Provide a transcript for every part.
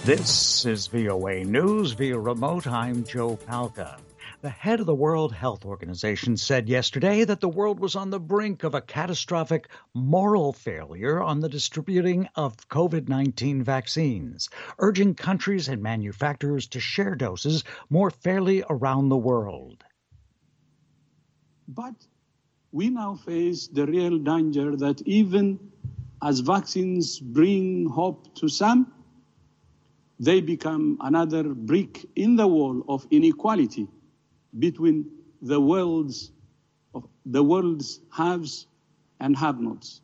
This is VOA News via remote. I'm Joe Palca. The head of the World Health Organization said yesterday that the world was on the brink of a catastrophic moral failure on the distributing of COVID-19 vaccines, urging countries and manufacturers to share doses more fairly around the world. But we now face the real danger that even as vaccines bring hope to some, they become another brick in the wall of inequality between the world's haves and have-nots.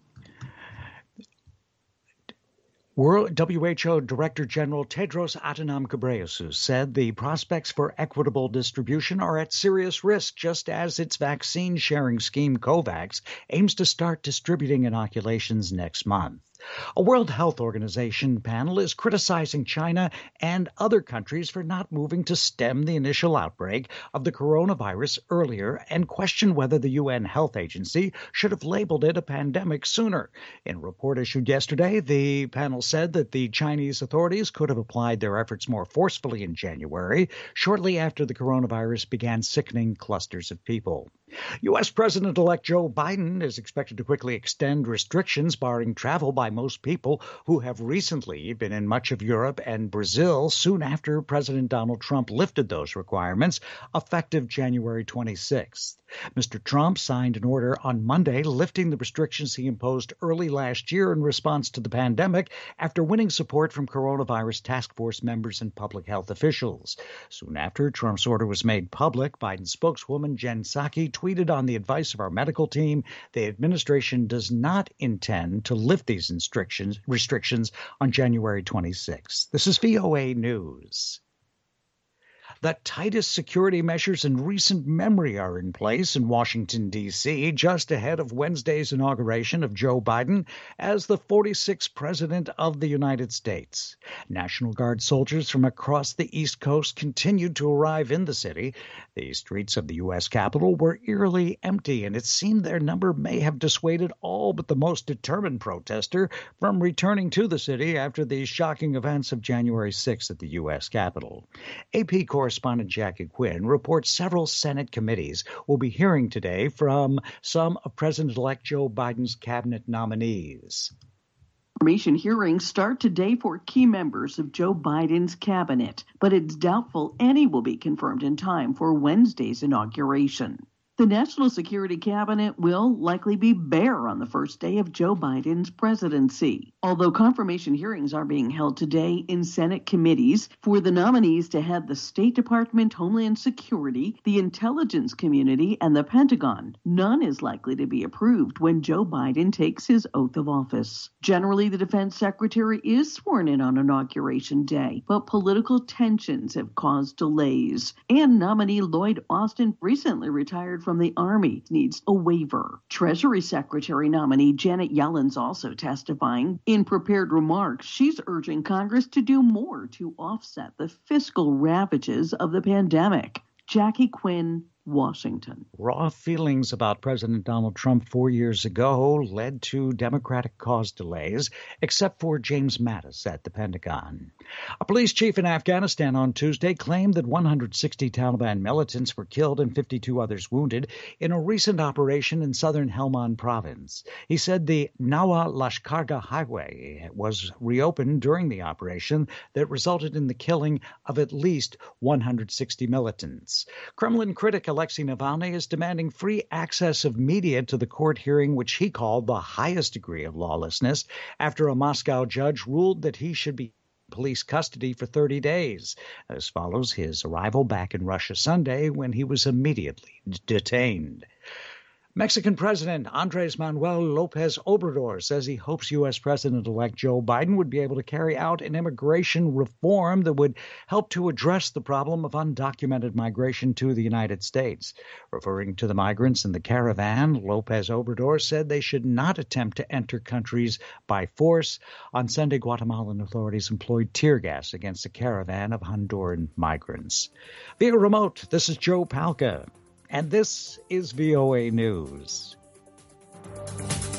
WHO Director General Tedros Adhanom Ghebreyesus said the prospects for equitable distribution are at serious risk, just as its vaccine sharing scheme COVAX aims to start distributing inoculations next month. A World Health Organization panel is criticizing China and other countries for not moving to stem the initial outbreak of the coronavirus earlier and questioned whether the UN Health Agency should have labeled it a pandemic sooner. In a report issued yesterday, the panel said that the Chinese authorities could have applied their efforts more forcefully in January, shortly after the coronavirus began sickening clusters of people. U.S. President-elect Joe Biden is expected to quickly extend restrictions barring travel by most people who have recently been in much of Europe and Brazil soon after President Donald Trump lifted those requirements, effective January 26th. Mr. Trump signed an order on Monday lifting the restrictions he imposed early last year in response to the pandemic after winning support from coronavirus task force members and public health officials. Soon after Trump's order was made public, Biden spokeswoman Jen Psaki tweeted on the advice of our medical team, the administration does not intend to lift these restrictions on January 26th. This is VOA News. The tightest security measures in recent memory are in place in Washington, D.C., just ahead of Wednesday's inauguration of Joe Biden as the 46th President of the United States. National Guard soldiers from across the East Coast continued to arrive in the city. The streets of the U.S. Capitol were eerily empty, and it seemed their number may have dissuaded all but the most determined protester from returning to the city after the shocking events of January 6th at the U.S. Capitol. AP correspondent Jackie Quinn reports several Senate committees will be hearing today from some of President-elect Joe Biden's cabinet nominees. Confirmation hearings start today for key members of Joe Biden's cabinet, but it's doubtful any will be confirmed in time for Wednesday's inauguration. The National Security Cabinet will likely be bare on the first day of Joe Biden's presidency, although confirmation hearings are being held today in Senate committees for the nominees to head the State Department, Homeland Security, the intelligence community, and the Pentagon. None is likely to be approved when Joe Biden takes his oath of office. Generally, the defense secretary is sworn in on Inauguration Day, but political tensions have caused delays. And nominee Lloyd Austin, recently retired from the Army, needs a waiver. Treasury Secretary nominee Janet Yellen's also testifying. In prepared remarks, she's urging Congress to do more to offset the fiscal ravages of the pandemic. Jackie Quinn, Washington. Raw feelings about President Donald Trump 4 years ago led to Democratic-caused delays, except for James Mattis at the Pentagon. A police chief in Afghanistan on Tuesday claimed that 160 Taliban militants were killed and 52 others wounded in a recent operation in southern Helmand province. He said the Nawa Lashkargah highway was reopened during the operation that resulted in the killing of at least 160 militants. Kremlin critic Alexei Navalny is demanding free access of media to the court hearing, which he called the highest degree of lawlessness, after a Moscow judge ruled that he should be in police custody for 30 days. This follows his arrival back in Russia Sunday, when he was immediately detained. Mexican President Andrés Manuel López Obrador says he hopes U.S. President-elect Joe Biden would be able to carry out an immigration reform that would help to address the problem of undocumented migration to the United States. Referring to the migrants in the caravan, López Obrador said they should not attempt to enter countries by force. On Sunday, Guatemalan authorities employed tear gas against a caravan of Honduran migrants. Via remote, this is Joe Palca. And this is VOA News.